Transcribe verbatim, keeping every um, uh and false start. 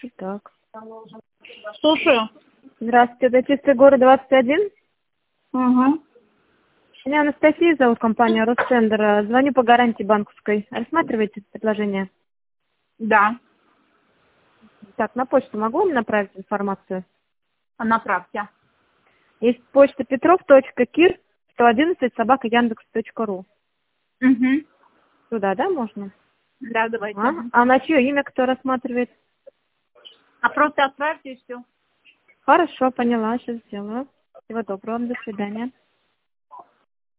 Итак. Слушаю. Здравствуйте, это чистый город двадцать один. Угу. Меня Анастасия зовут, компания Росцентр. Звоню по гарантии банковской. Рассматриваете предложение? Да. Так, на почту могу вам направить информацию? А направьте. Есть почта петров.кир сто одиннадцать собака яндекс точка ру. Угу. Туда, да, можно? Да, давайте. А, а на чье имя кто рассматривает? А просто отправьте и все. Хорошо, поняла, сейчас сделаю. Всего доброго, до свидания.